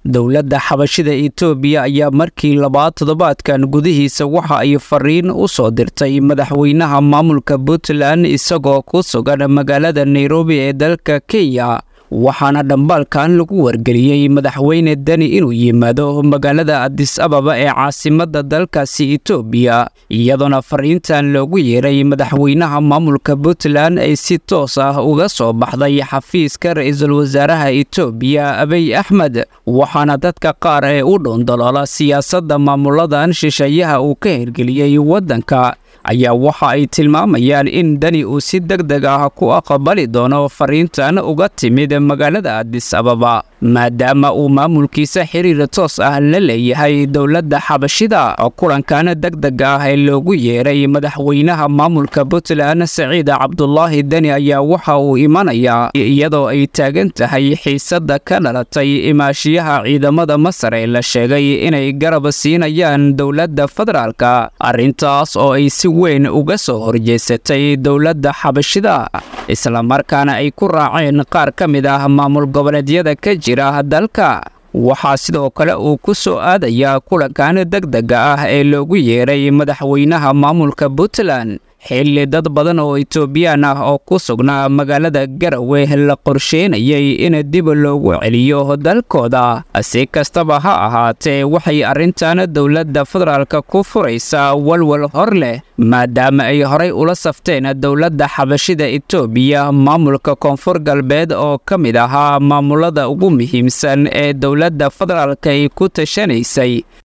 dowladda xabashida Itoobiya ayaa markii labaad toddobaadkan gudihiisa waxa ay fariin u soo dirtay madaxweynaha maamulka Puntland isagoo ku sugan magaalada Nairobi ee dalka Kenya waxaana dhambaalkan lagu wargeliyay madaxweyne Dani inuu yimaado magaalada Addis Ababa ee caasimadda dalkaasi Itoobiya iyadoona fariintan loogu yeeray madaxweynaha maamulka Puntland ay si toos ah uga soo baxday xafiiska ra'iisul wasaaraha Itoobiya Abiy Ahmed waxaana dadka qaar ee u dhondoloola siyaasadda maamuladan shisheeyaha uu ka hirgeliyay waddanka ayaa waxa ay tilmaamayaan in Dani uu si degdeg ah ku aqbali doono fariintan uga timid magaalada Addis Ababa maadaama uu maamulkiisa xiriir toos ah la leeyahay dowladda xabashida kulankan degdeg ah ee loogu yeeray madaxweynaha maamulka Puntland Saciid Cabdullaahi Dani ayaa waxa uu imanayaa iyadoo ay taagan tahay xiisada ka dhalatay imaashiyaha ciidamada Masar ee la sheegay inay garab siinayaan dowladda federaalka arrintaas oo ay si weyn uga soo horjeesatay dowladda xabashida isla markaana ay ku raaceen qaar ka mid ah maamul goboleedyada ka jira dalka waxaa sidoo kale uu ku soo aadayaa kulankan degdega ah ee loogu yeeray madaxweynaha maamulka Puntland xilli dad badan oo Itoobiyaan ah oo ku sugnaa magaalada Garowe la qorsheynayay in dib loogu celiyo dalkooda si kastaba ha ahaatee waxay arrintan dowladda federaalka ku furaysaa walwal hor leh maadaama ay horay ula safteen dowladda xabashida Itoobiya maamulka koonfur galbeed oo ka mid ahaa maamulada ugu muhiimsan ee dowladda federaalka ay ku tashanaysay